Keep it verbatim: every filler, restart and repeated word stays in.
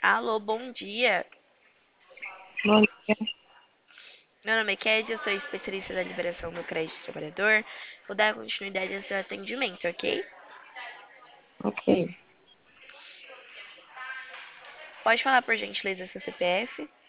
Alô, bom dia. Bom dia. Meu nome é Kézia, eu sou especialista da liberação do crédito do trabalhador. Vou dar continuidade ao seu atendimento, ok? Ok. Pode falar por gentileza seu C P F?